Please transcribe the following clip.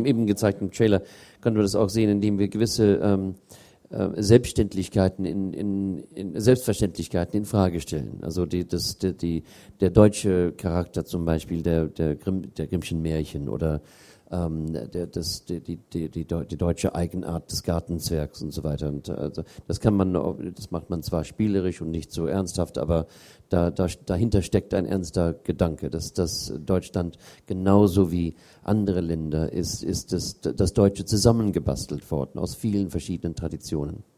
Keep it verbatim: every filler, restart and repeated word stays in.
dem eben gezeigten Trailer können wir das auch sehen, indem wir gewisse ähm, äh, Selbstständigkeiten, in, in, in Selbstverständlichkeiten in Frage stellen. Also die, das, die, die, der deutsche Charakter zum Beispiel, der, der, Grimm, der Grimmschen Märchen oder ähm, der, das, die, die, die, die, die deutsche Eigenart des Gartenzwergs und so weiter. Und also das kann man, das macht man zwar spielerisch und nicht so ernsthaft, aber da, da, dahinter steckt ein ernster Gedanke, dass, dass Deutschland genauso wie andere Länder ist, ist das, das Deutsche zusammengebastelt worden aus vielen verschiedenen Traditionen.